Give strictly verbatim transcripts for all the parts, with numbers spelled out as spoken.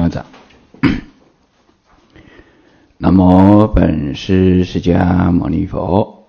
合掌。南无本师释迦牟尼佛。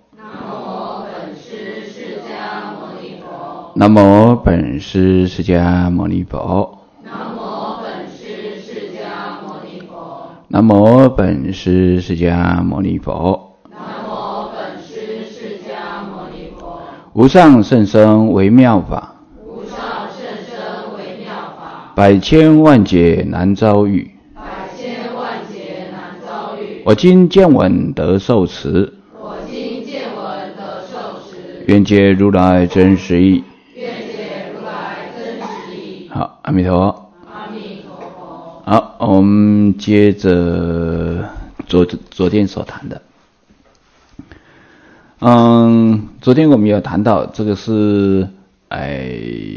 南无本师释迦牟尼佛。 南无本师释迦牟尼佛。 南无本师释迦牟尼佛。 南无本师释迦牟尼佛。 无上甚深微妙法， 无上甚深微妙法， 百千万劫难遭遇。 百千万劫难遭遇。 我今见闻得受持， 我今见闻得受持， 愿解如来真实义。 愿解如来真实义。 好，阿弥陀佛。 阿弥陀佛。 好，我们接着昨昨天所谈的。嗯，昨天我们有谈到这个是，哎，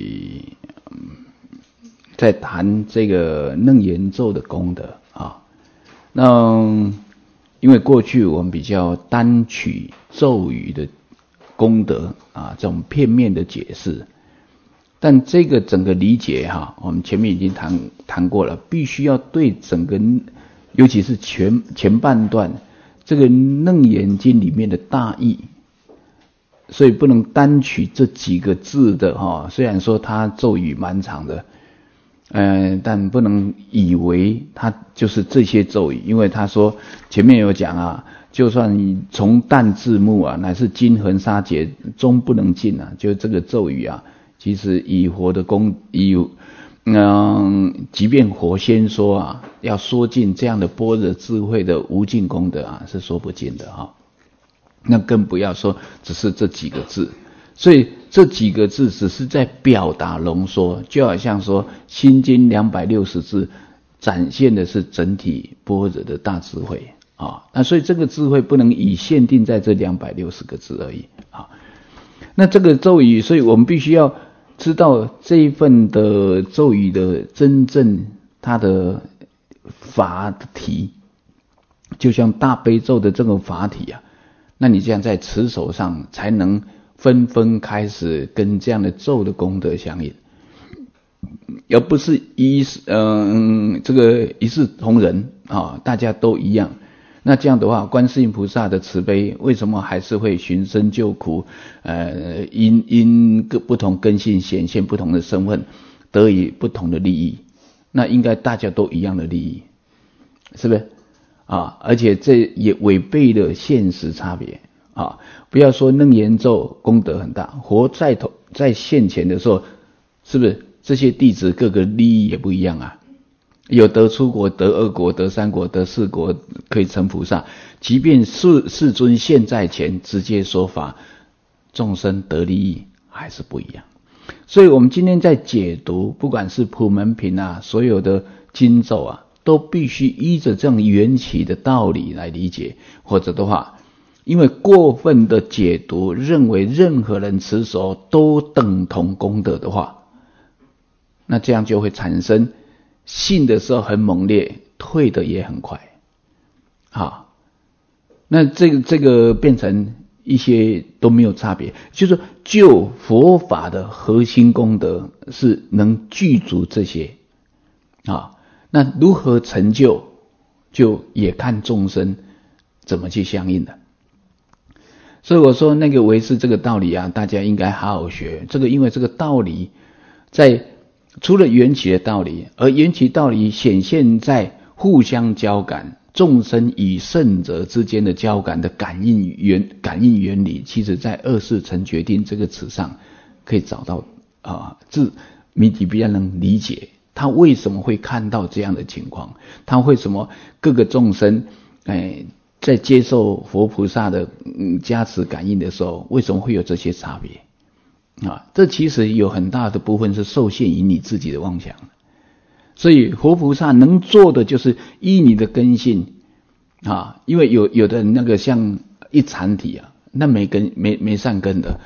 在谈这个楞严咒的功德啊。那因为过去我们比较单取咒语的功德啊，这种片面的解释，但这个整个理解哈，我们前面已经谈谈过了，必须要对整个，尤其是前前半段这个楞严经里面的大义，所以不能单取这几个字的哈。虽然说它咒语蛮长的，呃，但不能以为它就是这些咒语，因为他说前面有讲啊，就算从旦至暮啊，乃是金恒沙劫终不能尽啊，就这个咒语啊，其实以佛的功，以嗯，即便佛先说啊，要说尽这样的般若智慧的无尽功德啊，是说不尽的哈。那更不要说只是这几个字，所以这几个字只是在表达浓缩，就好像说心经两百六十字展现的是整体般若的大智慧啊。那所以这个智慧不能以限定在这两百六十个字而已啊。那这个咒语，所以我们必须要知道这一份的咒语的真正它的法体，就像大悲咒的这个法体啊，那你这样在持守上才能纷纷开始跟这样的咒的功德相应，而不是一嗯这个一视同仁啊，大家都一样。那这样的话，观世音菩萨的慈悲为什么还是会寻声救苦？呃，因因各不同根性显现不同的身份，得以不同的利益。那应该大家都一样的利益，是不是啊？而且这也违背了现实差别啊！不要说楞严咒功德很大，活在头在现前的时候，是不是这些弟子各个利益也不一样啊？有得出国、得二国、得三国、得四国可以成菩萨，即便世世尊现在前直接说法，众生得利益还是不一样。所以我们今天在解读，不管是普门品啊，所有的经咒啊，都必须依着这样缘起的道理来理解，或者的话，因为过分的解读，认为任何人持守都等同功德的话，那这样就会产生信的时候很猛烈，退的也很快，好，那这个这个变成一些都没有差别，就是就佛法的核心功德是能具足这些啊。那如何成就，就也看众生怎么去相应的。所以我说那个唯识这个道理啊，大家应该好好学。这个因为这个道理在除了缘起的道理，而缘起道理显现在互相交感，众生与圣者之间的交感的感应原感应原理，其实在二世成决定这个词上可以找到啊，自谜底比较能理解他为什么会看到这样的情况，他为什么各个众生哎在接受佛菩萨的嗯加持感应的时候，为什么会有这些差别？啊，这其实有很大的部分是受限于你自己的妄想，所以佛菩萨能做的就是依你的根性啊，因为有有的人那个像一禅体啊，那没根没没善根的，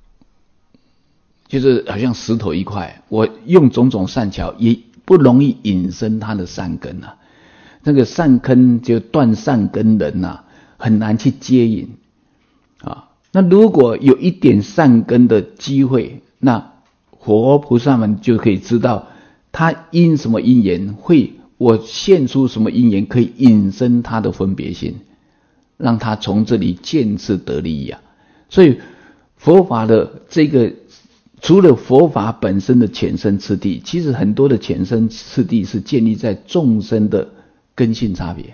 就是好像石头一块，我用种种善巧也不容易引生他的善根啊，那个善根就断善根人啊，很难去接引啊。那如果有一点善根的机会，那佛菩萨们就可以知道他因什么因缘会我现出什么因缘可以引申他的分别心，让他从这里见智得利益啊。所以佛法的这个，除了佛法本身的浅深次第，其实很多的浅深次第是建立在众生的根性差别。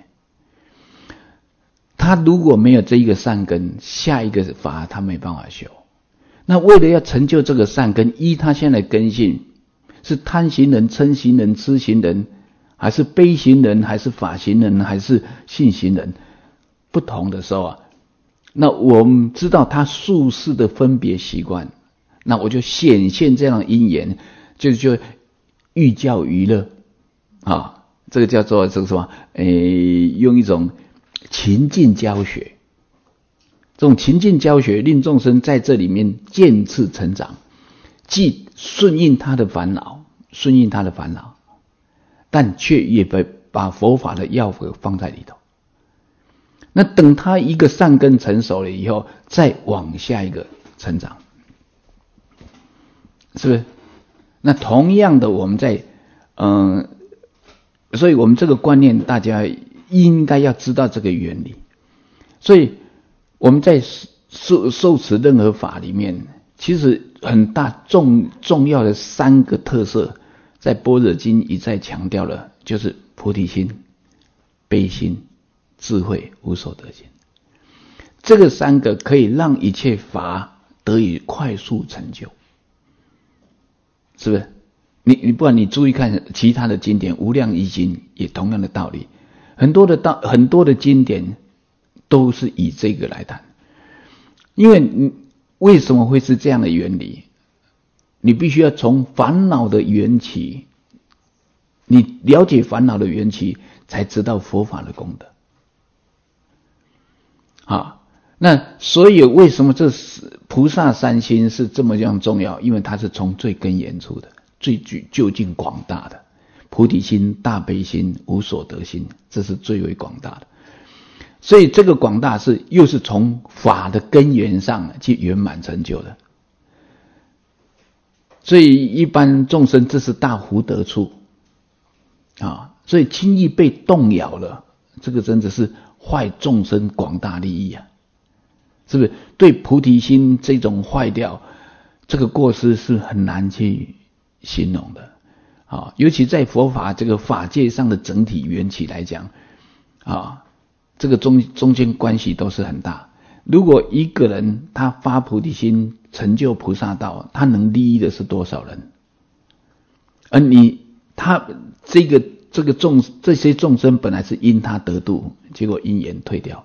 他如果没有这一个善根，下一个法他没办法修。那为了要成就这个善根，依他现在的根性，是贪行人、嗔行人、痴行人，还是悲行人，还是法行人，还是信行人，不同的时候啊，那我们知道他术士的分别习惯，那我就显现这样的因缘，就就寓教于乐啊，这个叫做这个什么？诶，用一种情境教学，这种情境教学令众生在这里面渐次成长，既顺应他的烦恼，顺应他的烦恼，但却也把佛法的要诀放在里头。那等他一个善根成熟了以后，再往下一个成长，是不是？那同样的，我们在嗯、呃，所以我们这个观念大家应该要知道这个原理。所以我们在受受持任何法里面，其实很大重重要的三个特色，在般若经一再强调了，就是菩提心、悲心、智慧、无所得心。这个三个可以让一切法得以快速成就，是不是？你你不然你注意看其他的经典，无量易经也同样的道理，很多的道很多的经典都是以这个来谈。因为你为什么会是这样的原理？你必须要从烦恼的缘起，你了解烦恼的缘起，才知道佛法的功德。啊，那所以为什么这菩萨三心是这么样重要？因为它是从最根源出的，最具究竟广大的菩提心、大悲心、无所得心，这是最为广大的。所以这个广大是又是从法的根源上去圆满成就的。所以一般众生这是大福德处啊，所以轻易被动摇了，这个真的是坏众生广大利益啊，是不是？对菩提心这种坏掉，这个过失是很难去形容的啊。尤其在佛法这个法界上的整体缘起来讲啊，这个中中间关系都是很大。如果一个人他发菩提心成就菩萨道，他能利益的是多少人？而你他这个这个众这些众生本来是因他得度，结果因缘退掉，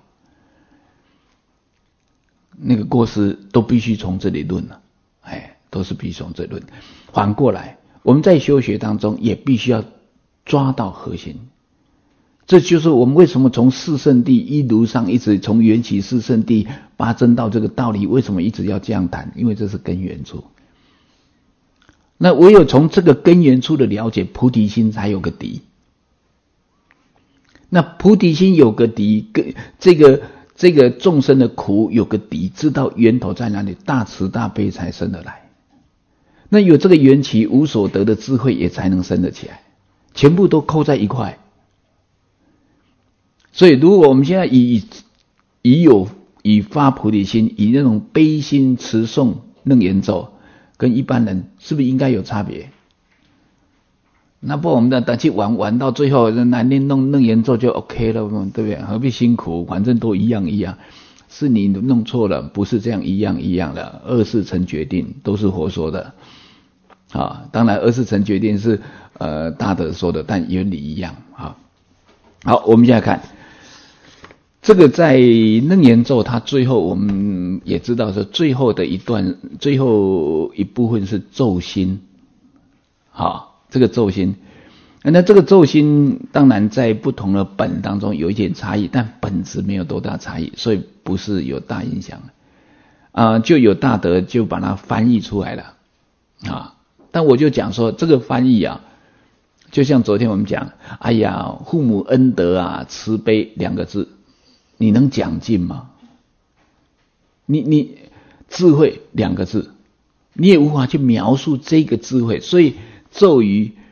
那个过失都必须从这里论了，哎，都是必须从这里论。反过来，我们在修学当中也必须要抓到核心。这就是我们为什么从四圣谛一路上一直从缘起四圣谛八正道这个道理，为什么一直要这样谈？因为这是根源处。那唯有从这个根源处的了解，菩提心才有个底。那菩提心有个底，这个这个众生的苦有个底，知道源头在哪里，大慈大悲才生得来。那有这个缘起无所得的智慧，也才能生得起来，全部都扣在一块。所以如果我们现在以以有以发菩提心，以那种悲心持诵楞严咒，跟一般人是不是应该有差别？那不我们的等去玩玩到最后来念弄楞严咒就 OK 了，对不对？何必辛苦？反正都一样一样。是你弄错了，不是这样一样一样的。二事成决定都是佛说的啊，当然二事成决定是呃大德说的，但原理一样啊。好，我们现在看这个在楞严咒，它最后我们也知道是最后的一段，最后一部分是咒心，好，这个咒心，那这个咒心当然在不同的本当中有一点差异，但本质没有多大差异，所以不是有大影响啊、呃，就有大德就把它翻译出来了啊。但我就讲说这个翻译啊，就像昨天我们讲，哎呀，父母恩德啊，慈悲两个字。你能讲尽吗？你你智慧两个字，你也无法去描述这个智慧。所以咒语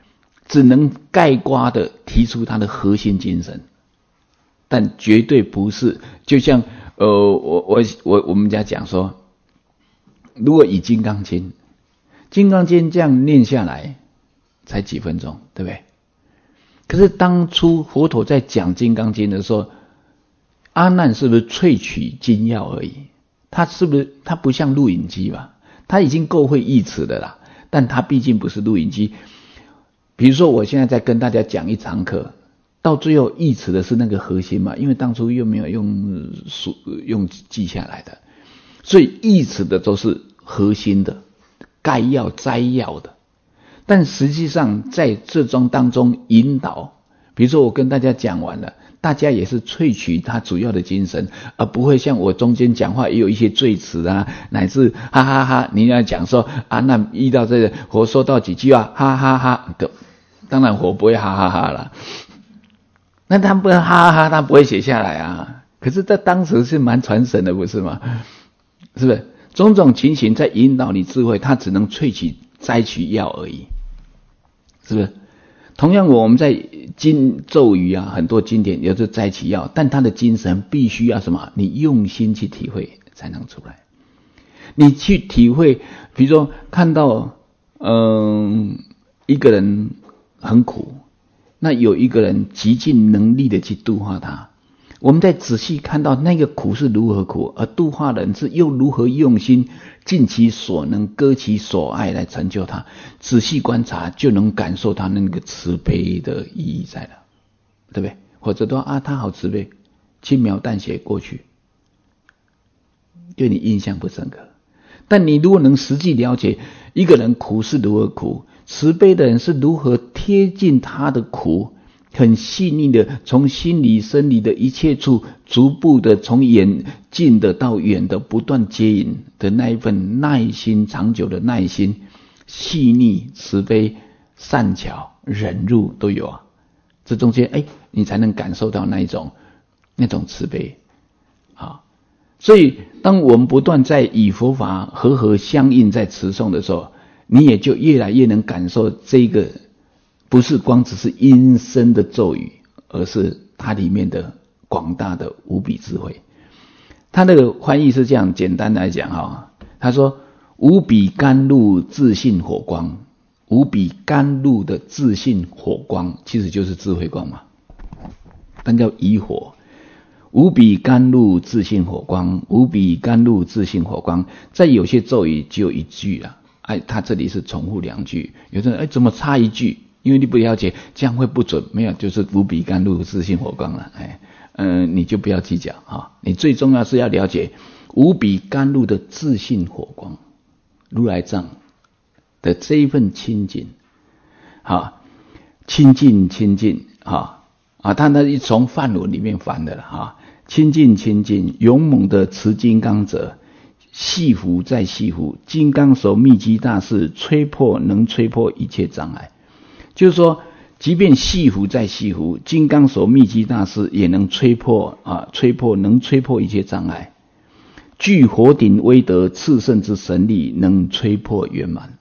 只能概括的提出它的核心精神，但绝对不是就像呃我我我我们家讲说，如果以《金刚经》，《金刚经》这样念下来才几分钟，对不对？可是当初佛陀在讲《金刚经》的时候，阿难是不是萃取精要而已？他是不是他不像录影机吧？他已经够会译词的啦，但他毕竟不是录影机。比如说我现在在跟大家讲一堂课，到最后译词的是那个核心嘛，因为当初又没有用数用记下来的，所以译词的都是核心的、概要、摘要的。但实际上在这桩当中引导，比如说我跟大家讲完了，大家也是萃取它主要的精神，而不会像我中间讲话也有一些赘词啊，乃至哈哈哈，你要讲说啊，那遇到这个我说到几句话哈哈哈的，当然我不会哈哈哈啦，那他不哈哈哈，他不会写下来啊。可是在当时是蛮传神的，不是吗？是不是？种种情形在引导你智慧，它只能萃取摘取要而已，是不是？同样我们在经咒语啊，很多经典也是摘取要，但它的精神必须要什么？你用心去体会才能出来。你去体会，比如说看到嗯一个人很苦，那有一个人极尽能力的去度化他，我们再仔细看到那个苦是如何苦，而度化人是又如何用心尽其所能割其所爱来成就他，仔细观察就能感受他那个慈悲的意义在了，对不对？或者说啊，他好慈悲，轻描淡写过去，对你印象不深刻。但你如果能实际了解一个人苦是如何苦，慈悲的人是如何贴近他的苦，很细腻的从心理生理的一切处逐步的从远近的到远的不断接引的那一份耐心，长久的耐心，细腻慈悲善巧忍辱都有啊，这中间哎，你才能感受到那一种那种慈悲啊。所以当我们不断在以佛法和合相应在持诵的时候，你也就越来越能感受这个不是光只是音声的咒语，而是它里面的广大的无比智慧。他那个翻译是这样简单来讲哈，他说无比甘露自信火光，无比甘露的自信火光其实就是智慧光嘛，但叫以火。无比甘露自信火光，无比甘露自信火光，在有些咒语只有一句啊，哎，他这里是重复两句，有的人哎怎么差一句？因为你不了解，这样会不准。没有，就是无比甘露自信火光了。哎，嗯、呃，你就不要计较啊。你最重要是要了解无比甘露的自信火光，如来藏的这一份清净，好，清净清净，哈啊，他那一从梵文里面翻的了哈。清净清净，勇猛的持金刚者，系缚再系缚，金刚手密集大士，吹破能吹破一切障碍。就是说，即便系缚再系缚，金刚手密集大士也能吹破啊，吹破能吹破一切障碍。具火顶威德，炽盛之神力，能吹破圆满。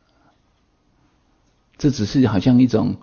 这只是好像一种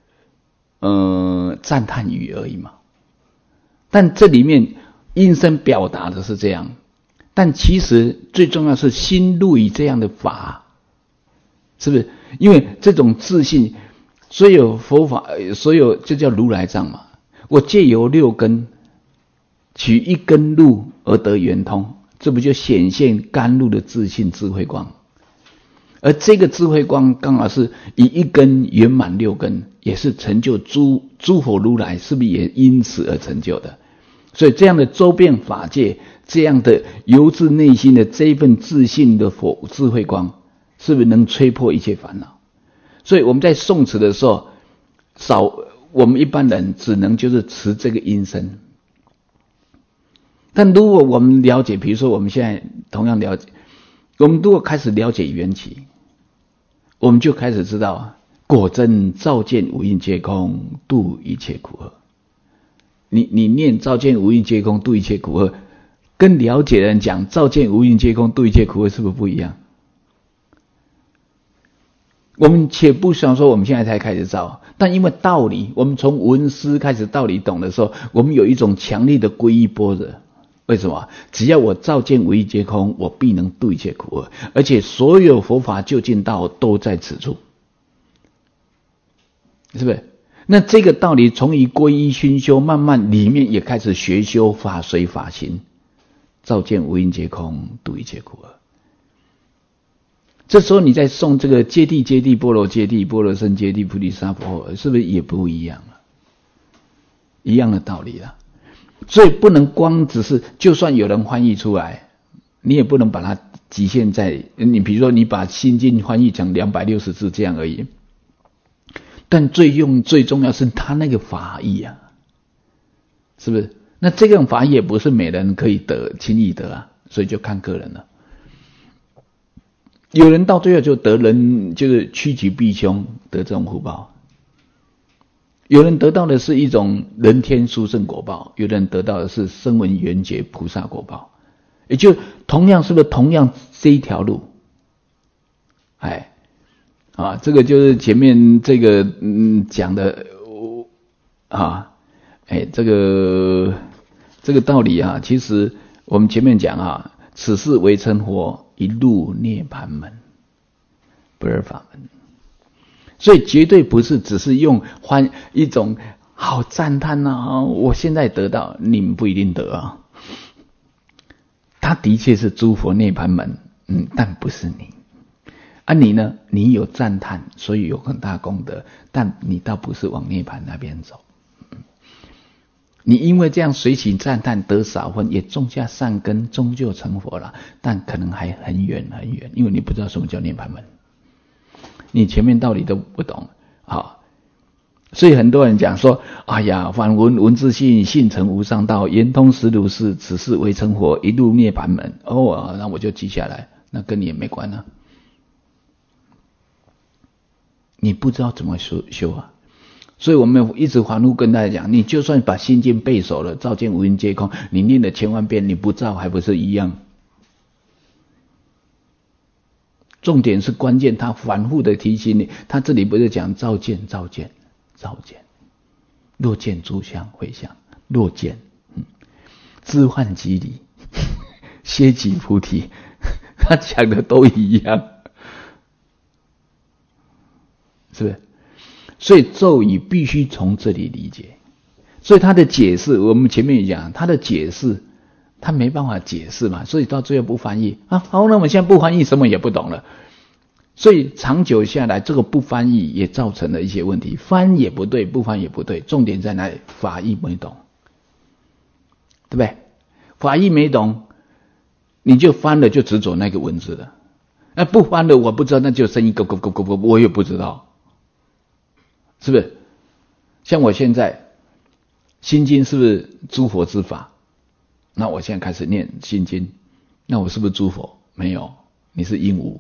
呃赞叹语而已嘛。但这里面音声表达的是这样，但其实最重要是心入于这样的法，是不是？因为这种自信，所有佛法，所有就叫如来藏嘛。我借由六根取一根路而得圆通，这不就显现甘露的自信智慧光？而这个智慧光刚好是以一根圆满六根，也是成就诸诸佛如来，是不是也因此而成就的？所以这样的周遍法界，这样的由自内心的这一份自信的佛智慧光，是不是能吹破一切烦恼？所以我们在诵持的时候，少我们一般人只能就是持这个音声。但如果我们了解，比如说我们现在同样了解，我们如果开始了解缘起，我们就开始知道，果真照见五蕴皆空，度一切苦厄。你你念照见五蕴皆空，度一切苦厄，跟了解的人讲照见五蕴皆空，度一切苦厄，是不是不一样？ 我们且不想说我们现在才开始造，但因为道理，我们从闻思开始道理懂的时候，我们有一种强烈的皈依般若。为什么？只要我照见唯一皆空，我必能度一切苦厄，而且所有佛法究竟道都在此处，是不是？那这个道理从于皈依熏修，慢慢里面也开始学修法随法行，照见唯一皆空，度一切苦厄。这时候你在诵这个揭谛揭谛波罗揭谛波罗僧揭谛菩提萨婆诃，是不是也不一样了？一样的道理了。所以不能光只是，就算有人翻译出来，你也不能把它局限在你，比如说你把心经翻译成两百六十字这样而已。但最用最重要是他那个法义啊，是不是？那这种法义也不是每人可以得，轻易得啊，所以就看个人了。有人到最后就得人就是趋吉避凶，得这种福报；有人得到的是一种人天殊胜果报，有人得到的是声闻缘觉菩萨果报。也就同样是不是同样这一条路？哎，啊，这个就是前面这个嗯讲的啊，哎，这个这个道理啊，其实我们前面讲啊，此事为成佛。一入涅槃门，不二法门，所以绝对不是只是用欢一种好赞叹啊！我现在得到，你们不一定得啊。他的确是诸佛涅槃门，嗯，但不是你啊。你呢？你有赞叹，所以有很大功德，但你倒不是往涅槃那边走。你因为这样随喜赞叹得少分，也种下善根，终究成佛了，但可能还很远很远，因为你不知道什么叫涅槃门，你前面道理都不懂啊。所以很多人讲说，哎呀，反闻闻自性，性成无上道，圆通实如是，此事为成佛，一入涅槃门。哦，那我就记下来，那跟你也没关啊。你不知道怎么修修啊。所以我们一直反复跟大家讲，你就算把心经背熟了，照见无因皆空，你念了千万遍，你不照还不是一样？重点是关键，他反复的提醒你，他这里不是讲照见照见照见，若见诸相会相，若见，嗯，知幻即离，歇即菩提，他讲的都一样，是不是？所以咒语必须从这里理解，所以他的解释，我们前面也讲，他的解释他没办法解释嘛，所以到最后不翻译啊。好，那我们现在不翻译，什么也不懂了。所以长久下来，这个不翻译也造成了一些问题，翻也不对，不翻也不对。重点在哪里？法义没懂，对不对？法义没懂，你就翻了就执着那个文字了。那不翻了，我不知道，那就声音咯咯咯咯咯，我也不知道。是不是？像我现在心经是不是诸佛之法？那我现在开始念心经，那我是不是诸佛？没有，你是鹦鹉。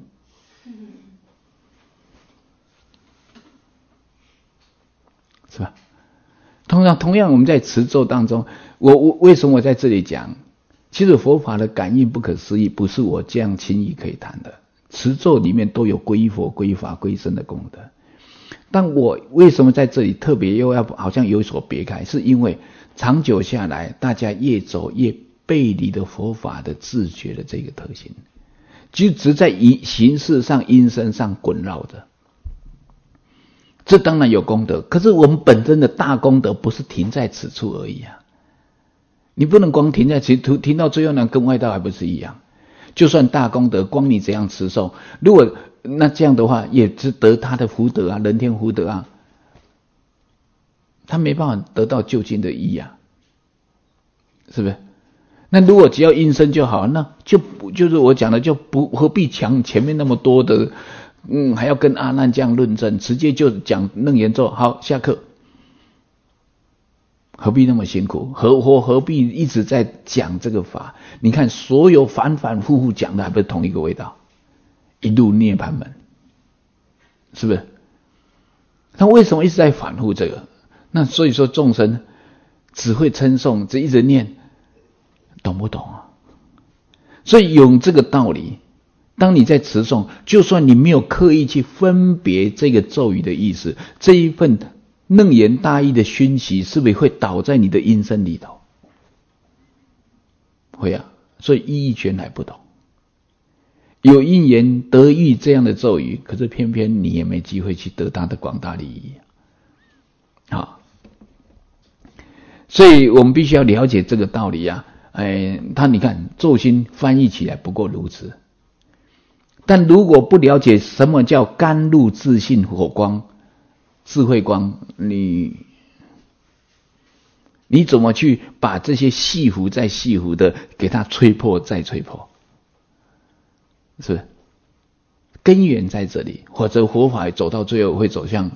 是吧？同样，同样我们在持咒当中，我我为什么我在这里讲？其实佛法的感应不可思议，不是我这样轻易可以谈的。持咒里面都有皈依佛、皈依法、皈依僧的功德。但我为什么在这里特别又要好像有所别开？是因为长久下来，大家越走越背离了佛法的自觉的这个特性，就只在形式上、因身上滚绕着。这当然有功德，可是我们本身的大功德不是停在此处而已啊！你不能光停在此处，停到最后呢，跟外道还不是一样？就算大功德，光你怎样持诵，如果那这样的话，也是得他的福德啊，人天福德啊，他没办法得到究竟的义啊，是不是？那如果只要因身就好，那就就是我讲的，就不何必讲前面那么多的，嗯，还要跟阿难这样论证，直接就讲楞严咒，好，下课，何必那么辛苦？何何何必一直在讲这个法？你看，所有反反复复讲的还不是同一个味道？一入涅槃门，是不是？他为什么一直在反复这个？那所以说众生只会称颂，只一直念，懂不懂啊？所以有这个道理， 当你在持诵，就算你没有刻意去分别这个咒语的意思，这一份楞严大义的熏习是不是会导在你的音声里头？会啊，所以意义全来不同。有因缘得遇这样的咒语，可是偏偏你也没机会去得它的广大利益。好，所以我们必须要了解这个道理啊。哎，他你看咒心翻译起来不过如此，但如果不了解什么叫甘露自信火光、智慧光，你你怎么去把这些细湖再细湖的给它吹破再吹破？是不是？根源在这里，或者佛法走到最后会走向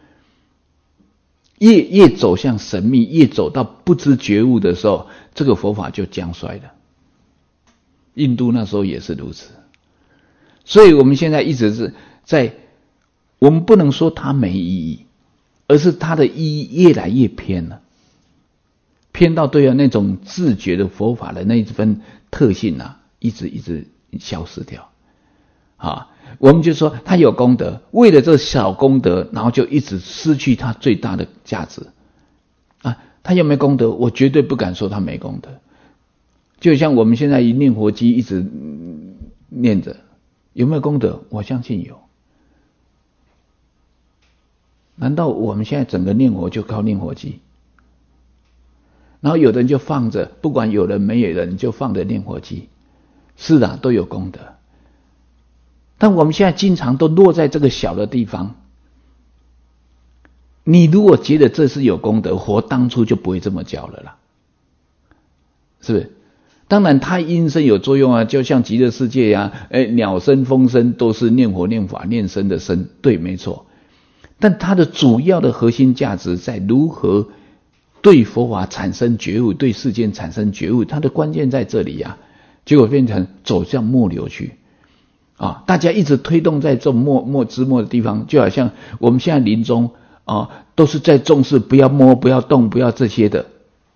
越越走向神秘，越走到不知觉悟的时候，这个佛法就将衰了。印度那时候也是如此，所以我们现在一直是在，我们不能说它没意义，而是它的意义越来越偏了，偏到对啊那种自觉的佛法的那一份特性啊，一直一直消失掉。啊，我们就说他有功德，为了这小功德，然后就一直失去他最大的价值。啊，他有没有功德？我绝对不敢说他没功德。就像我们现在一念佛机一直念着，有没有功德？我相信有。难道我们现在整个念佛就靠念佛机？然后有的人就放着，不管有人没有人就放着念佛机。是的，都有功德。但我们现在经常都落在这个小的地方。你如果觉得这是有功德，佛当初就不会这么教了啦，是不是？当然它因声有作用啊，就像极乐世界啊，诶，鸟声风声都是念佛念法念声的声，对，没错。但它的主要的核心价值在如何对佛法产生觉悟，对世间产生觉悟，它的关键在这里啊，结果变成走向末流去。啊，大家一直推动在这种末末之末的地方，就好像我们现在临终啊，都是在重视不要摸、不要动、不要这些的。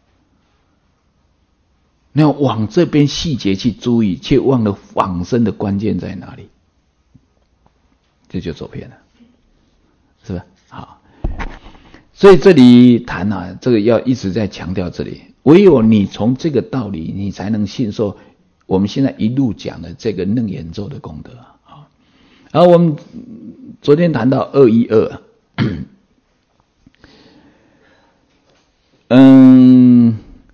那往这边细节去注意，却忘了往生的关键在哪里，这就走偏了，是吧？好，所以这里谈啊，这个要一直在强调这里，唯有你从这个道理，你才能信受我们现在一路讲的这个楞严咒的功德啊。然后我们昨天谈到二一二，嗯，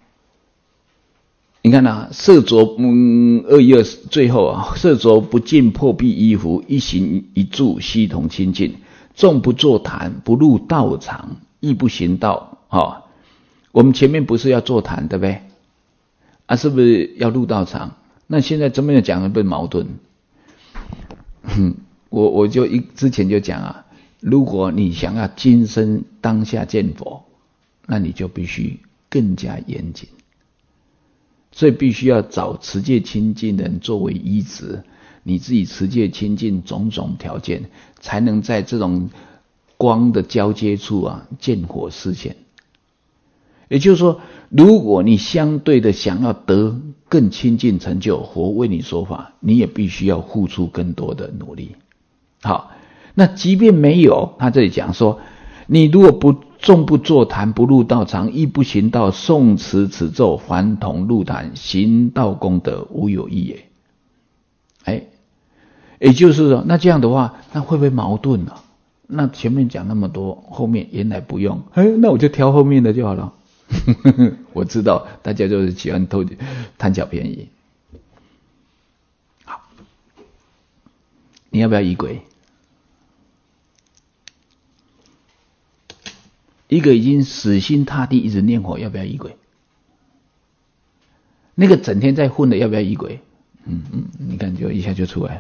你看啊，色着嗯二一二最后啊，色着不净破壁衣服，一行一住悉同清净，纵不坐坛，不入道场，亦不行道啊。我们前面不是要坐坛对不对？啊，是不是要入道场？那现在这么讲会不会矛盾？嗯，我我就一之前就讲啊，如果你想要今生当下见佛，那你就必须更加严谨，所以必须要找持戒清净人作为依止，你自己持戒清净种种条件，才能在这种光的交接处啊见火示现。也就是说，如果你相对的想要得更亲近成就，佛为你说法，你也必须要付出更多的努力。好，那即便没有，他这里讲说，你如果不纵不坐坛，不入道场，亦不行道，诵持此咒，凡同入坛，行道功德无有异也。哎，也就是说，那这样的话，那会不会矛盾呢、啊？那前面讲那么多，后面原来不用，哎，那我就挑后面的就好了。我知道大家就是喜欢偷贪小便宜。好，你要不要仪轨？一个已经死心塌地一直念佛，要不要仪轨？那个整天在混的，要不要仪轨？嗯嗯，你看就一下就出来了。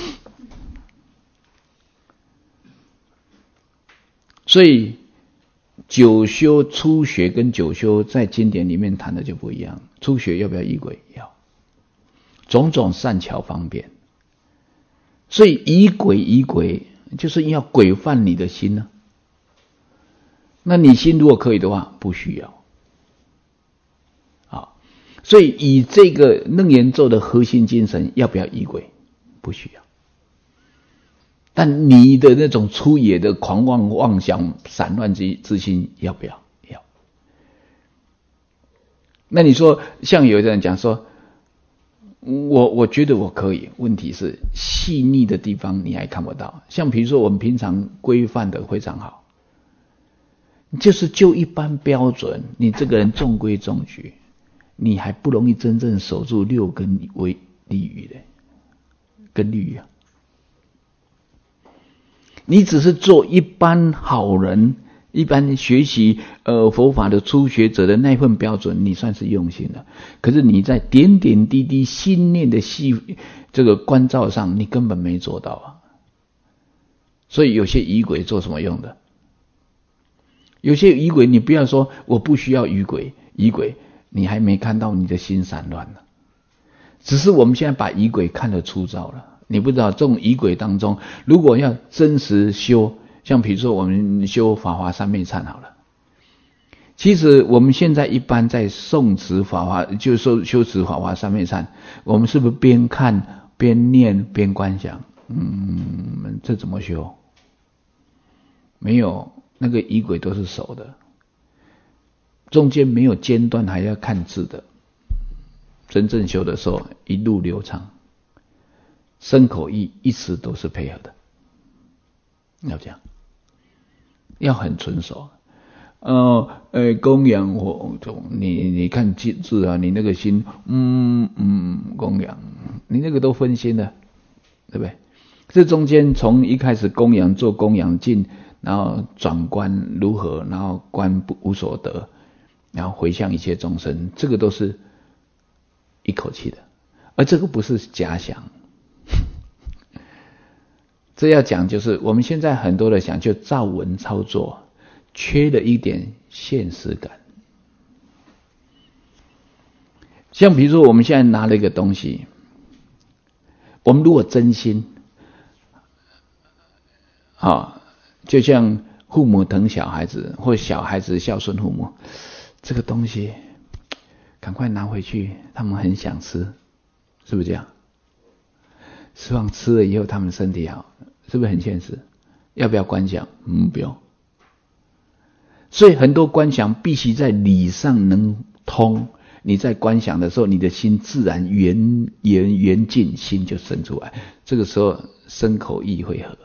所以九修初学跟九修在经典里面谈的就不一样。初学要不要仪轨？要，种种善巧方便。所以仪轨仪轨就是要规范你的心呢、啊。那你心如果可以的话，不需要。好，所以以这个楞严咒的核心精神，要不要仪轨？不需要。 但你的那种粗野的狂妄妄想、散乱之之心要不要？要。那你说，像有的人讲说，我我觉得我可以，问题是细腻的地方你还看不到。像比如说我们平常规范的非常好，就是就一般标准，你这个人中规中矩，你还不容易真正守住六根为利益的根律啊。你只是做一般好人，一般学习呃佛法的初学者的那份标准，你算是用心了。可是你在点点滴滴心念的细这个关照上，你根本没做到啊。所以有些仪轨做什么用的？有些仪轨你不要说我不需要仪轨，仪轨你还没看到你的心散乱呢。只是我们现在把仪轨看得粗糙了。你不知道这种仪轨当中，如果要真实修，像比如说我们修法华三昧忏好了，其实我们现在一般在诵持法华，就是说修持法华三昧忏，我们是不是边看边念边观想？嗯，这怎么修？没有，那个仪轨都是手的，中间没有间断，还要看字的。真正修的时候，一路流畅。身口意一直都是配合的，要这样，要很纯熟。呃呃，供养我，你你看字啊，你那个心，嗯嗯，供养，你那个都分心了，对不对？这中间从一开始供养做供养尽，然后转观如何，然后观无所得，然后回向一切众生，这个都是一口气的，而这个不是假想。这要讲就是我们现在很多的想就照文操作，缺了一点现实感。像比如说我们现在拿了一个东西，我们如果真心啊，就像父母疼小孩子，或小孩子孝顺父母，这个东西赶快拿回去，他们很想吃，是不是这样？希望吃了以后他们身体好，是不是很现实？要不要观想？嗯，不用。所以很多观想必须在理上能通，你在观想的时候，你的心自然缘缘缘尽，心就生出来。这个时候身口意会合，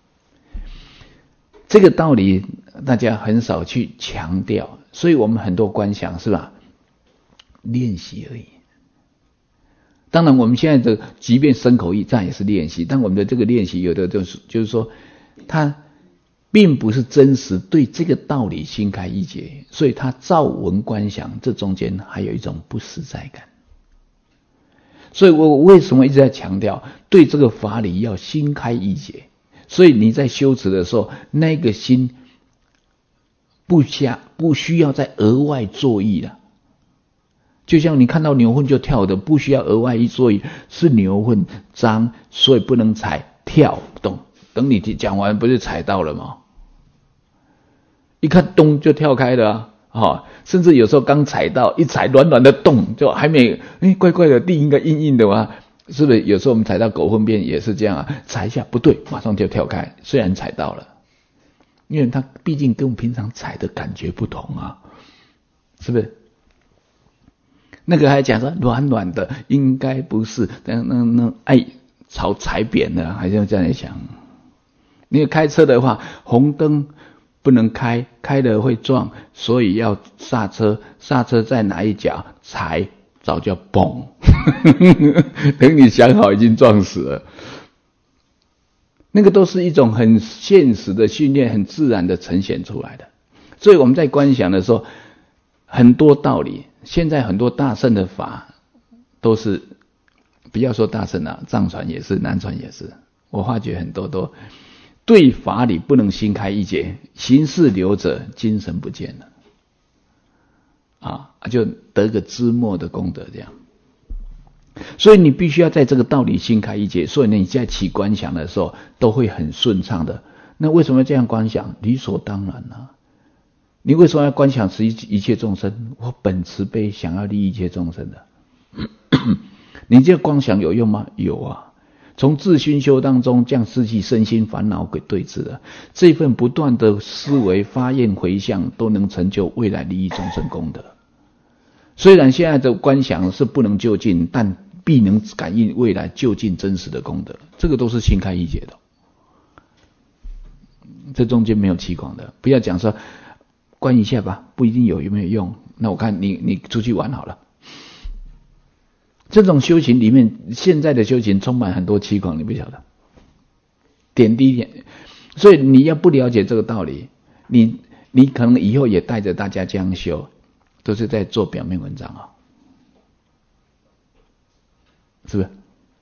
这个道理大家很少去强调，所以我们很多观想是吧？练习而已。当然我们现在的即便身口意这样也是练习，但我们的这个练习有的就是就是说它并不是真实对这个道理心开意解，所以它照文观想，这中间还有一种不实在感。所以我为什么一直在强调对这个法理要心开意解？所以你在修持的时候，那个心不下不需要再额外作意了。就像你看到牛粪就跳的，不需要额外一作意，是牛粪脏，所以不能踩，跳动。等你讲完，不是踩到了吗？一看咚就跳开了啊！哦、甚至有时候刚踩到，一踩软软的咚，就还没，哎，怪怪的，地应该硬硬的嘛，是不是？有时候我们踩到狗粪便也是这样啊，踩一下不对，马上就跳开，虽然踩到了，因为它毕竟跟我们平常踩的感觉不同啊，是不是？那个还讲说软软的，应该不是，那那那哎，草踩扁了，还是要这样想。你开车的话，红灯不能开，开了会撞，所以要刹车，刹车在哪一脚踩，早就嘣，等你想好已经撞死了。那个都是一种很现实的训练，很自然的呈现出来的。所以我们在观想的时候，很多道理。现在很多大乘的法都是，不要说大乘啊，藏传也是，南传也是。我发觉很多都对法理不能心开意解，形式留着，精神不见了，啊，就得个知末的功德这样。所以你必须要在这个道理心开意解，所以你在起观想的时候都会很顺畅的。那为什么要这样观想？理所当然啊。你为什么要观想持一切众生？我本慈悲，想要利益一切众生的。你这个观想有用吗？有啊。 从自心修当中将自己身心烦恼给对治了，这份不断的思维发愿回向，都能成就未来利益众生功德。虽然现在的观想是不能就近，但必能感应未来就近真实的功德，这个都是心开意解的，这中间没有欺诳的。不要讲说观一下吧，不一定有有没有用，那我看你你出去玩好了。这种修行里面，现在的修行充满很多欺诳，你不晓得，点滴点，所以你要不了解这个道理，你你可能以后也带着大家这样修，都是在做表面文章啊、哦，是不是？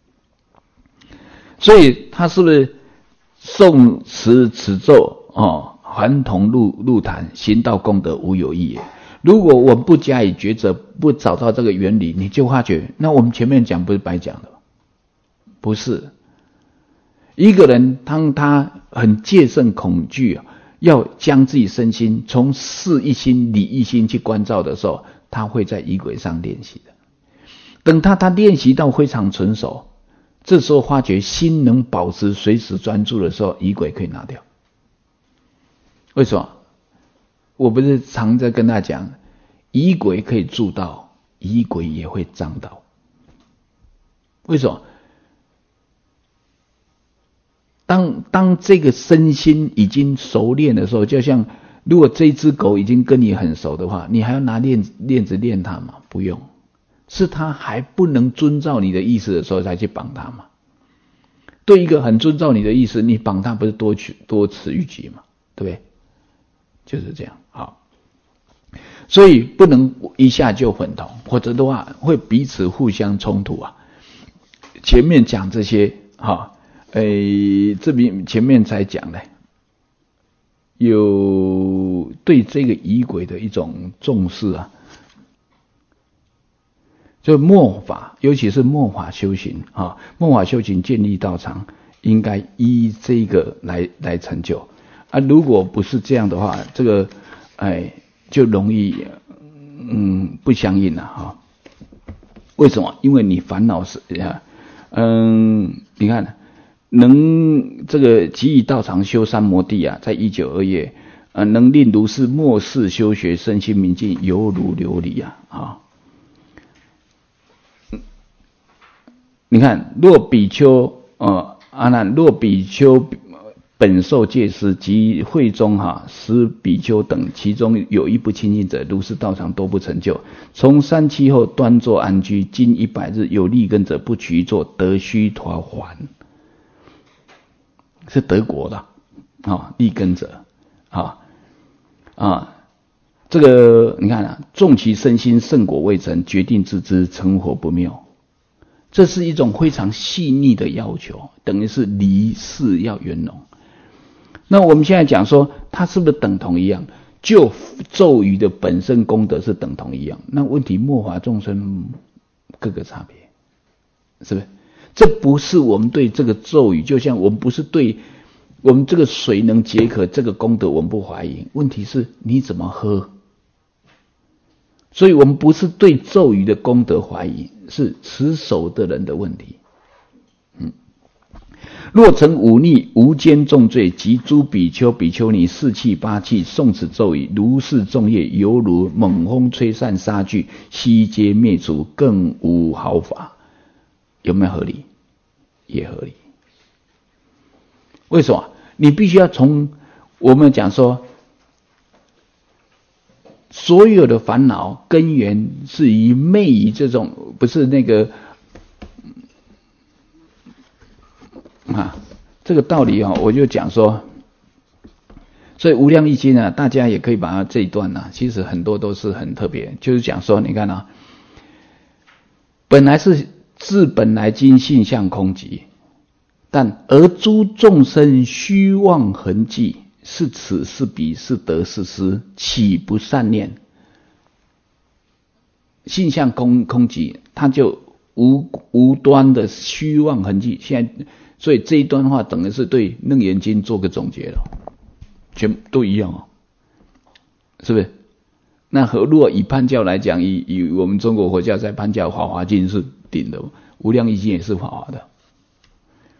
所以他是不是诵持此咒哦，还同入入坛，行道功德无有异也。如果我们不加以抉择，不找到这个原理，你就发觉，那我们前面讲不是白讲的？不是。一个人当他很戒慎恐惧，要将自己身心从事一心、理一心去关照的时候，他会在仪轨上练习的。等他他练习到非常成熟，这时候发觉心能保持随时专注的时候，仪轨可以拿掉。为什么？我不是常在跟他讲，仪轨可以助道，仪轨也会障道。为什么？当当这个身心已经熟练的时候，就像如果这只狗已经跟你很熟的话，你还要拿链链子链它吗？不用，是它还不能遵照你的意思的时候才去绑它嘛。对一个很遵照你的意思，你绑它不是多取多此一举嘛？对不对？就是这样。好，所以不能一下就混同，否则的话会彼此互相冲突啊。前面讲这些哈，诶，这边前面才讲的，有对这个仪轨的一种重视啊，就末法，尤其是末法修行啊，末法修行建立道场，应该依这个来来成就啊。如果不是这样的话，这个哎就容易嗯不相应了哈。为什么？因为你烦恼是啊，嗯，你看能这个即以道场修三摩地啊，在一九二月，呃，能令如是末世修学身心明净，犹如琉璃啊啊。你看，若比丘呃阿难，若比丘本受戒师及会中哈十比丘等，其中有一不清净者，如是道场都不成就。从三期后端坐安居，经一百日，有利根者不取坐，得须陀洹，是德国的啊、哦，利根者啊啊，这个你看啊，纵其身心圣果未成，决定自知成佛不妙。这是一种非常细腻的要求，等于是离世要圆融。那我们现在讲说，它是不是等同一样？就咒语的本身功德是等同一样。那问题末法众生各个差别，是不是？这不是我们对这个咒语，就像我们不是对我们这个水能解渴这个功德我们不怀疑，问题是你怎么喝。所以我们不是对咒语的功德怀疑，是持守的人的问题。嗯，若曾忤逆无间重罪，及诸比丘比丘尼四气八气诵此咒语，如是众业，犹如猛风吹散沙炬，悉皆灭除，更无毫发。有没有合理？也合理。为什么？你必须要从我们讲说，所有的烦恼根源是以昧于这种，不是那个啊，这个道理啊、哦，我就讲说，所以无量易经啊，大家也可以把它这一段啊，其实很多都是很特别，就是讲说，你看啊，本来是自本来经性相空寂，但而诸众生虚妄痕迹。是此是彼是得是失，岂不善念？性相空空寂，它就无无端的虚妄痕迹。现在，所以这一段话等于是对《楞严经》做个总结了，全都一样哦，是不是？那和如果以潘教来讲，以以我们中国佛教在潘教《法华经》是顶的，《无量易经》也是法华的，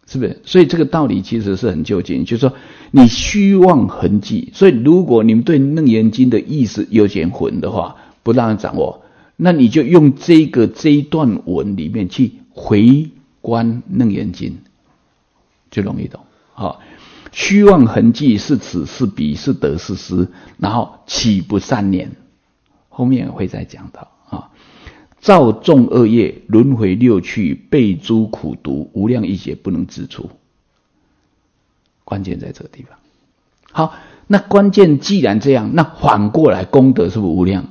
是不是？所以这个道理其实是很究竟，就是说你虚妄痕迹。所以如果你们对楞严经的意思有点混的话，不让人掌握，那你就用这个这一段文里面去回观楞严经，就容易懂。好，虚妄痕迹是此是彼是得是失，然后起不善念，后面会再讲到啊。造众恶业，轮回六趣，被诸苦毒，无量亿劫不能自除。关键在这个地方。好，那关键既然这样，那反过来功德是不是无量？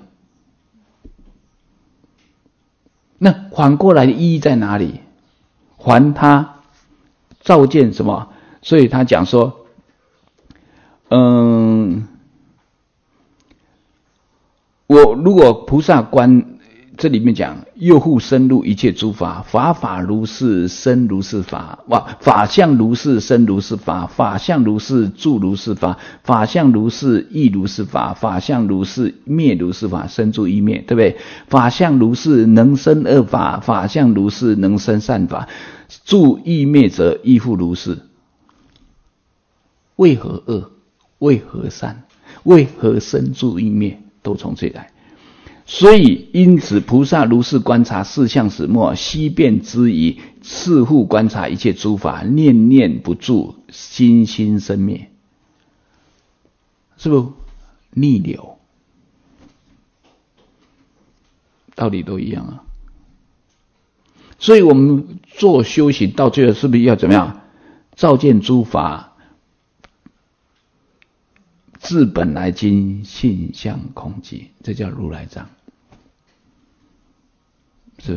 那反过来的意义在哪里？还他照见什么？所以他讲说，嗯，我如果菩萨观。这里面讲，又复深入一切诸法，法法如是，身如是法，哇，法相如是，身如是法，法相如是，住如是法，法相如是，意如是法，法相如是，灭如是法，生住意灭，对不对？法相如是，能生恶法，法相如是，能生善法，住意灭者亦复如是。为何恶？为何善？为何生住意灭？都从这里来。所以因此菩萨如是观察四相始末，悉辨之疑，次复观察一切诸法，念念不住，心心生灭，是不是逆流？道理都一样啊。所以我们做修行到最后是不是要怎么样？照见诸法自本来经，性相空寂，这叫如来藏。是，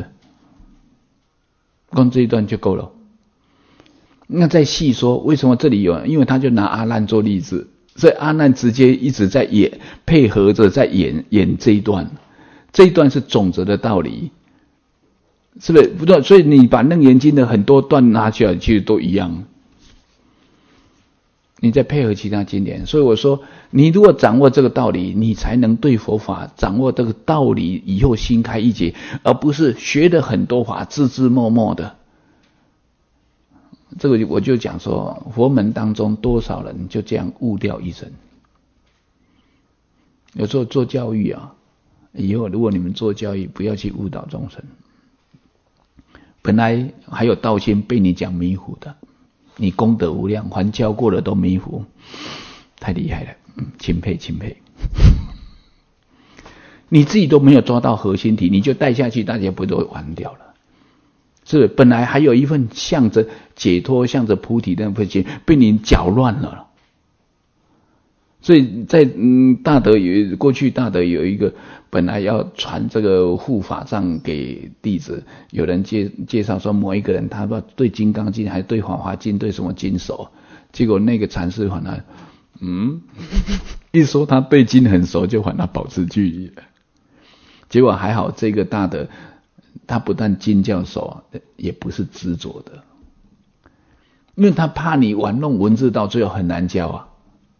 光这一段就够了。那再细说，为什么这里有？因为他就拿阿难做例子，所以阿难直接一直在演，配合着在演演这一段。这一段是总则的道理，是不是？不对，所以你把楞严经的很多段拿起来，其实都一样。你再配合其他经典，所以我说，你如果掌握这个道理，你才能对佛法掌握这个道理，以后心开意解，而不是学的很多法，自自默默的。这个我就讲说，佛门当中多少人就这样误掉一生。有时候做教育啊，以后如果你们做教育，不要去误导众生。本来还有道心被你讲迷糊的。你功德无量，还教过了都迷糊，太厉害了，嗯，钦佩钦佩。你自己都没有抓到核心体，你就带下去，大家不都完掉了？是不是？本来还有一份向着解脱、向着菩提的那份心，被你搅乱了。所以在嗯大德有过去大德有一个本来要传这个护法藏给弟子，有人介介绍说某一个人他不知道对金刚经还是对法华经对什么经熟，结果那个禅师反而嗯一说他对经很熟，就反而保持距离了。结果还好这个大德他不但经教熟，也不是执着的，因为他怕你玩弄文字到最后很难教啊。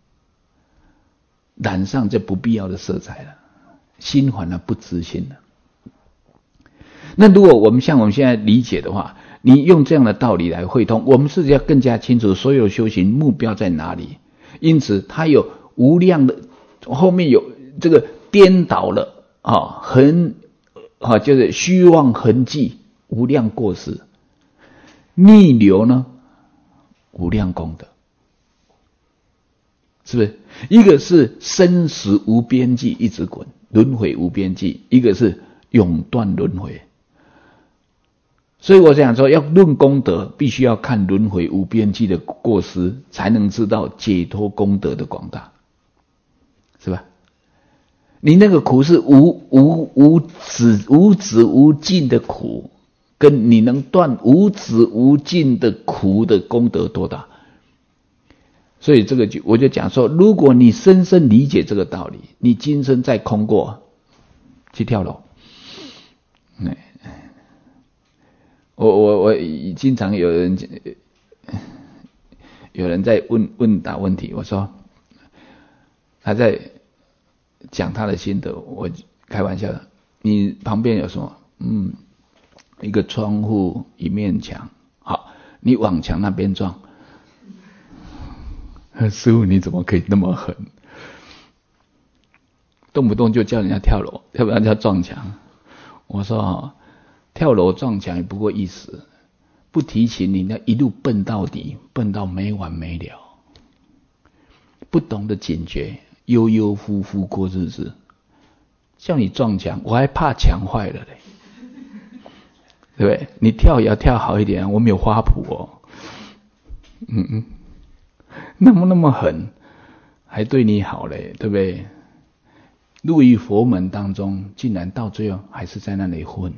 染上这不必要的色彩了，心反而不知心了。那如果我们像我们现在理解的话，你用这样的道理来汇通，我们是要更加清楚所有修行目标在哪里。因此它有无量的，后面有这个颠倒了啊，痕啊，就是虚妄痕迹，无量过失；逆流呢，无量功德。是不是？一个是生死无边际，一直滚，轮回无边际；一个是永断轮回。所以我想说，要论功德，必须要看轮回无边际的过失，才能知道解脱功德的广大，是吧？你那个苦是无无无止无止无尽的苦，跟你能断无止无尽的苦的功德多大？所以这个就我就讲说，如果你深深理解这个道理，你今生再空过，去跳楼。嗯，我我我经常有人有人在问问答问题，我说他在讲他的心得，我开玩笑的，你旁边有什么？嗯，一个窗户，一面墙。好， 你往墙那边撞。师父你怎么可以那么狠？动不动就叫人家跳楼，要不然叫撞墙。我说啊，跳楼撞墙也不过一时，不提醒你那一路笨到底，笨到没完没了。不懂得警觉，悠悠忽忽过日子。叫你撞墙，我还怕墙坏了嘞，对不对？你跳也要跳好一点，我没有花圃哦。嗯嗯，那么那么狠，还对你好嘞，对不对？入于佛门当中，竟然到最后还是在那里混，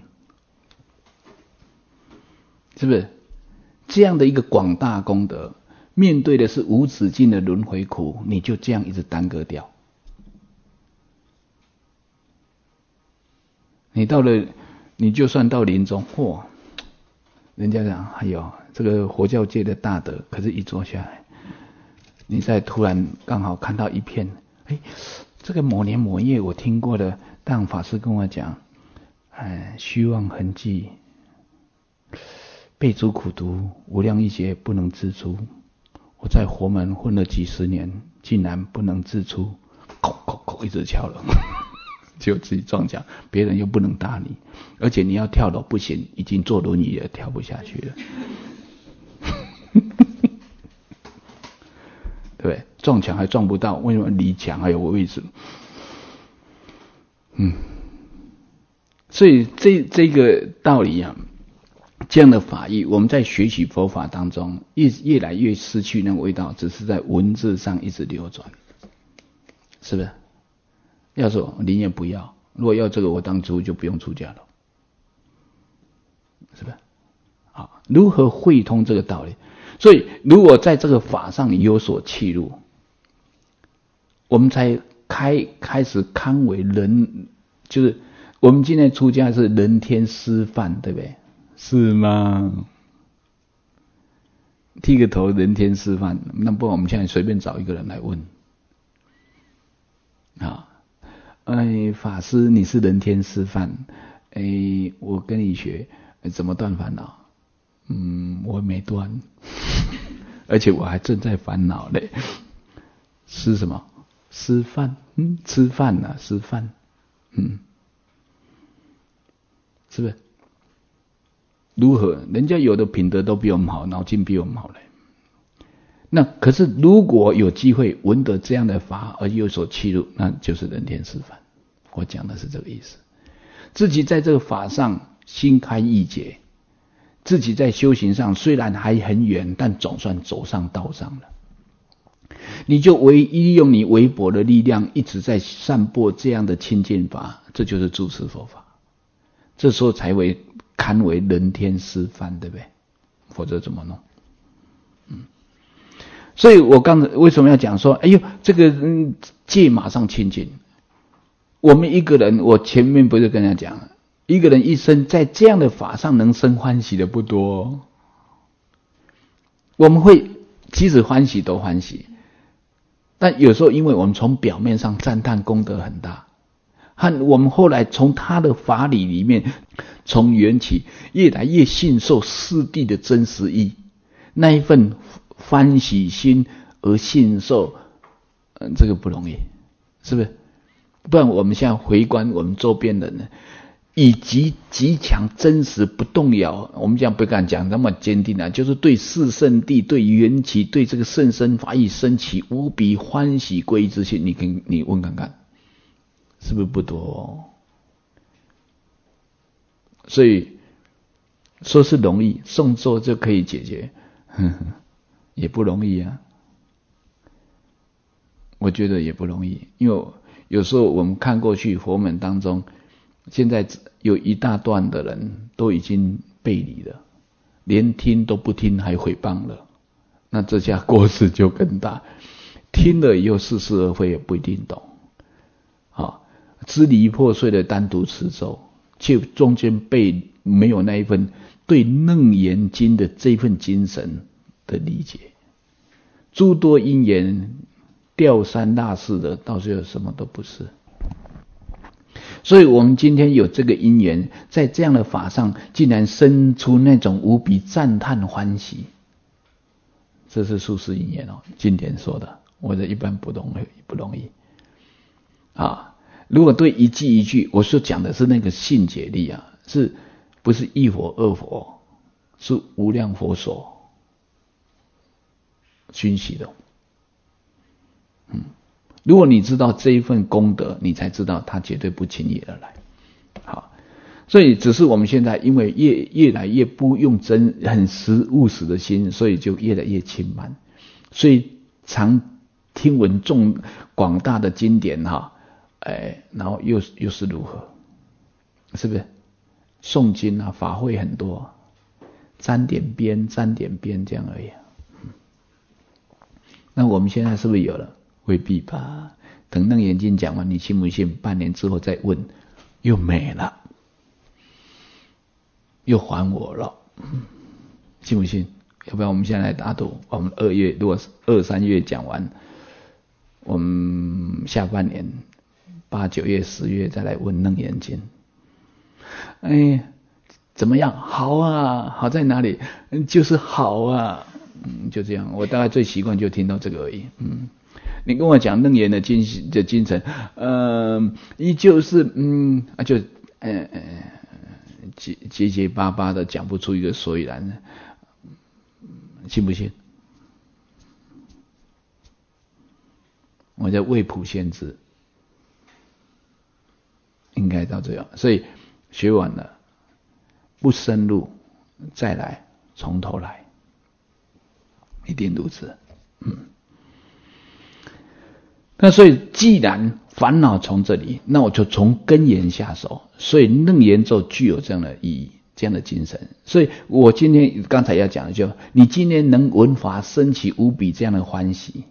是不是？这样的一个广大功德，面对的是无止境的轮回苦，你就这样一直耽搁掉。你到了，你就算到临终，嚯，人家讲，哎呦，这个佛教界的大德，可是一坐下来，你再突然刚好看到一片，哎，这个某年某月我听过的，但法师跟我讲，哎，虚妄痕迹，背诸苦毒，无量一劫不能自出。我在佛门混了几十年，竟然不能自出，叩叩叩一直敲了。就自己撞墙，别人又不能打你，而且你要跳楼不行，已经坐轮椅了，跳不下去了。对不对？撞墙还撞不到，为什么离墙还有位置？嗯，所以这这个道理啊，这样的法义，我们在学习佛法当中，越越来越失去那个味道，只是在文字上一直流转，是不是？要说你也不要，如果要这个，我当初就不用出家了，是不是？好，如何会通这个道理？所以，如果在这个法上你有所契入，我们才开开始堪为人，就是我们今天出家是人天师范，对不对？是吗？剃个头，人天师范，那不然我们现在随便找一个人来问啊。哎，法师，你是人天师范，哎，我跟你学怎么断烦恼。嗯，我没断，而且我还正在烦恼嘞。吃什么？吃饭？嗯，吃饭啊，吃饭。嗯，是不是？如何？人家有的品德都比我们好，脑筋比我们好嘞。那可是如果有机会闻得这样的法而有所契入，那就是人天师范。我讲的是这个意思。自己在这个法上心开意解，自己在修行上虽然还很远，但总算走上道上了。你就唯利用你微薄的力量，一直在散播这样的清净法，这就是住持佛法。这时候才为堪为人天师范，对不对？否则怎么弄？嗯。所以我刚才为什么要讲说，哎呦，这个嗯戒马上清净。我们一个人，我前面不是跟人家讲，一个人一生在这样的法上能生欢喜的不多。我们会即使欢喜都欢喜，但有时候因为我们从表面上赞叹功德很大，和我们后来从他的法理里面，从缘起越来越信受四谛的真实义，那一份欢喜心而信受，嗯，这个不容易，是不是？不然我们现在回观我们周边人呢，以极极强真实不动摇，我们这样不敢讲那么坚定啊，就是对四圣谛、对缘起、对这个甚深法义升起无比欢喜皈依之心，你跟你问看看，是不是不多哦？所以说是容易，诵咒就可以解决，呵呵，也不容易啊。我觉得也不容易，因为有时候我们看过去佛门当中，现在有一大段的人都已经背离了，连听都不听还毁谤了，那这下过失就更大。听了以后似是而非也不一定懂，啊，支离破碎的单独持咒，却中间被没有那一份对楞严经的这份精神的理解，诸多因缘掉三落四的，到最后什么都不是。 所以我们今天有这个因缘，在这样的法上，竟然生出那种无比赞叹欢喜。这是殊胜因缘哦，经典说的，我这一般不容易，不容易啊！如果对一句一句，我所讲的是那个信解力啊，是不是一佛二佛，是无量佛所熏习的。嗯，如果你知道这一份功德，你才知道它绝对不轻易而来。好，所以只是我们现在因为越越来越不用真很实务实的心，所以就越来越轻慢。所以常听闻众广大的经典哈，哎，然后又又是如何？是不是？诵经啊，法会很多，沾点边沾点边这样而已。那我们现在是不是有了？未必吧。等楞严经讲完，你信不信？半年之后再问，又没了，又还我了，信不信？要不然我们现在来打赌，我们二月如果是二三月讲完，我们下半年八九月十月再来问楞严经。哎，怎么样？好啊，好在哪里？就是好啊，嗯，就这样。我大概最习惯就听到这个而已，嗯。你跟我讲楞严的精的精神，呃，依旧是嗯啊就呃呃结结结巴巴的讲不出一个所以然，信不信？我叫未卜先知，应该到这样，所以学完了不深入，再来从头来，一定如此，嗯。那所以既然烦恼从这里，那我就从根源下手。所以楞严咒具有这样的意义，这样的精神。所以我今天刚才要讲的就，你今天能闻法生起无比这样的欢喜，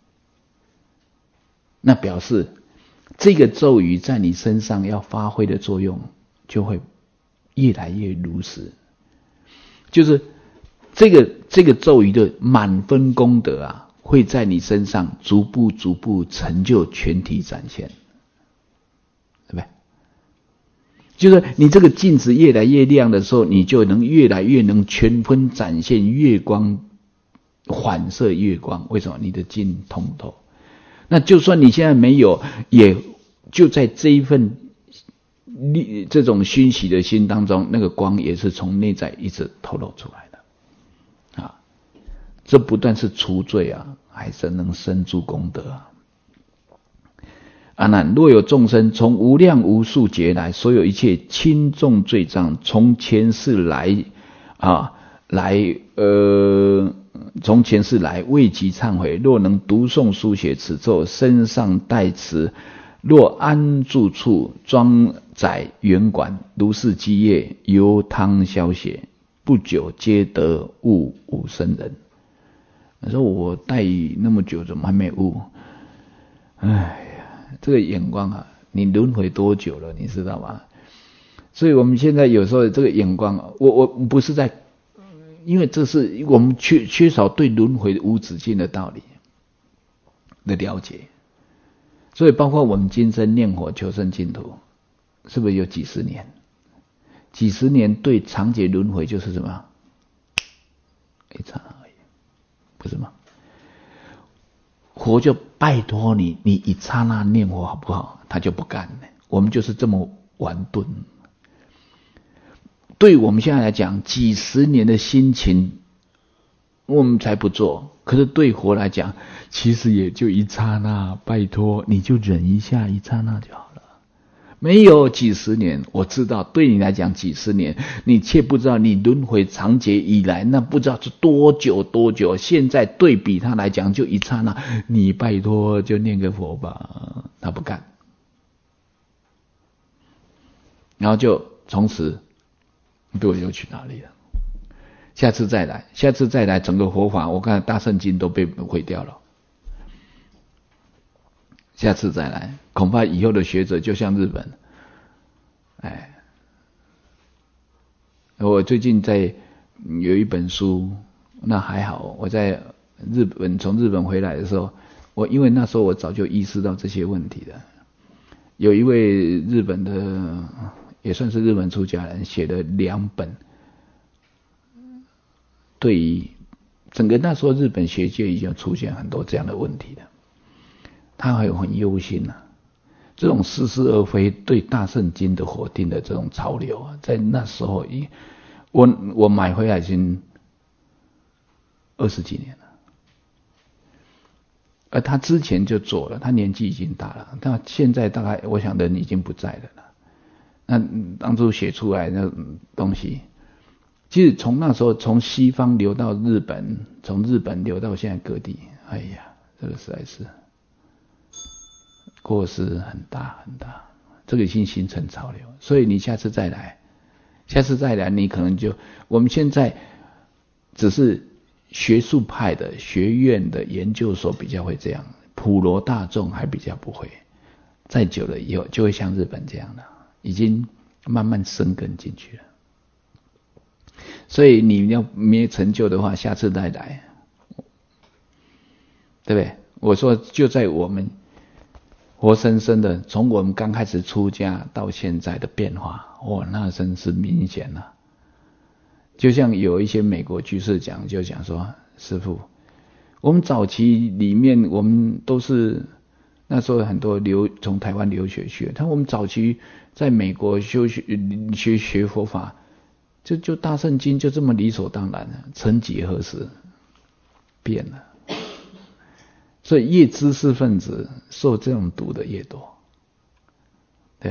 那表示这个咒语在你身上要发挥的作用就会越来越如实。就是这个这个咒语的满分功德啊，会在你身上逐步逐步成就全体展现，对不对？就是你这个镜子越来越亮的时候，你就能越来越能全分展现月光，反射月光。为什么？你的镜通透。那就算你现在没有，也就在这一份这种熏习的心当中，那个光也是从内在一直透露出来的啊。这不但是除罪啊，还是能生诸功德啊！阿难，若有众生从无量无数劫来，所有一切轻重罪障，从前世来啊，来呃，从前世来未及忏悔，若能读诵书写此咒，身上带持，若安住处装载圆管，如是积业，由汤消血，不久皆得悟无生人。他说我带那么久怎么还没悟？哎呀，这个眼光啊，你轮回多久了，你知道吗？所以我们现在有时候这个眼光，我我不是在，因为这是我们缺缺少对轮回无止境的道理的了解，所以包括我们今生念佛求生净土，是不是有几十年？几十年对长劫轮回就是什么？一刹那而已，不是吗？佛就拜托你，你一刹那念佛好不好？他就不干了。我们就是这么顽钝。对我们现在来讲，几十年的心情，我们才不做。可是对佛来讲，其实也就一刹那，拜托你就忍一下，一刹那就好了。没有几十年，我知道对你来讲几十年，你却不知道你轮回长劫以来，那不知道是多久多久。现在对比他来讲，就一刹那，你拜托就念个佛吧，他不干，然后就从此不知道又去哪里了。下次再来，下次再来，整个佛法，我看大圣经都被毁掉了。下次再来，恐怕以后的学者就像日本，哎，我最近在有一本书，那还好，我在日本从日本回来的时候，我因为那时候我早就意识到这些问题了。 有一位日本的，也算是日本出家人，写了两本，对于整个那时候日本学界已经出现很多这样的问题了，他还有很忧心啊，这种似是而非对大圣经的否定的这种潮流啊，在那时候已我我买回来已经二十几年了，而他之前就做了，他年纪已经大了，但现在大概我想人已经不在了啦。那当初写出来的东西，其实从那时候从西方流到日本，从日本流到现在各地，哎呀，这个实在是过失很大很大，这个已经形成潮流。所以你下次再来，下次再来，你可能就我们现在只是学术派的学院的研究所比较会这样，普罗大众还比较不会。再久了以后，就会像日本这样的，已经慢慢生根进去了。所以你要没成就的话，下次再来，对不对？我说就在我们活生生的，从我们刚开始出家到现在的变化，哇，那真是明显了。就像有一些美国居士讲，就讲说，师父，我们早期里面我们都是那时候很多留从台湾留学去，他我们早期在美国修学学学佛法，就就大圣经就这么理所当然了，曾几何时变了。所以越知识分子受这种毒的越多，对，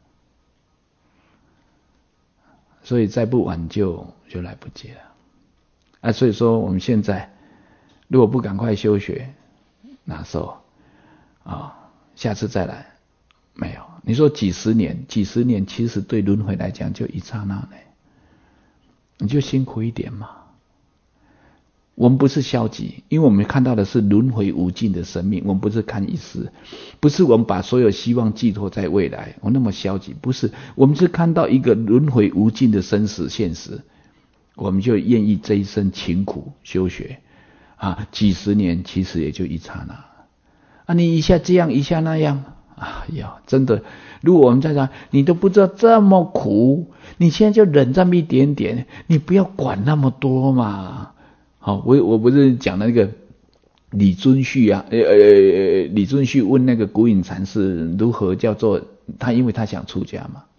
所以再不挽救就来不及了啊！所以说我们现在如果不赶快修学，哪时候啊？下次再来没有？你说几十年，几十年其实对轮回来讲就一刹那呢，你就辛苦一点嘛。我们不是消极，因为我们看到的是轮回无尽的生命，我们不是看一时，不是我们把所有希望寄托在未来，我那么消极，不是，我们是看到一个轮回无尽的生死现实，我们就愿意这一生勤苦修学啊，几十年其实也就一刹那啊，你一下这样一下那样，哎呀，真的，如果我们在讲，你都不知道这么苦，你现在就忍这么一点点，你不要管那么多嘛。好，我我不是讲那个李遵顼啊，呃呃，李遵顼问那个古隐禅师如何叫做他，因为他想出家嘛，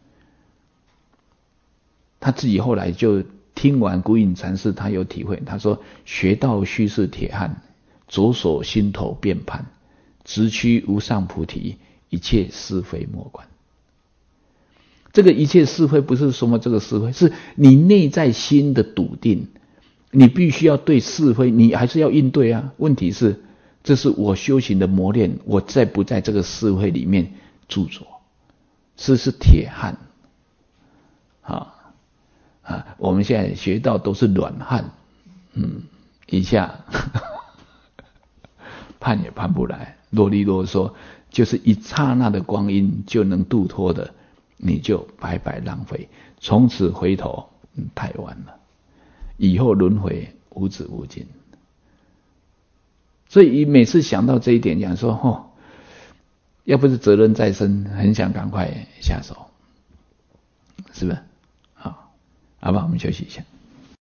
他自己后来就听完古隐禅师，他有体会，他说学道须是铁汉，着手心头辨判，直趋无上菩提，一切是非莫管。这个一切是非不是什么这个是非，是你内在心的笃定。你必须要对是非，你还是要应对啊。问题是，这是我修行的磨练，我在不在这个是非里面著着？是是铁汉，啊啊！我们现在学到都是软汉，嗯，一下判也判不来，啰里啰嗦，就是一刹那的光阴就能度脱的，你就白白浪费，从此回头，嗯，太晚了。以后轮回无止无尽，所以每次想到这一点，讲说哦，要不是责任在身，很想赶快下手，是不是？好，好吧，我们休息一下。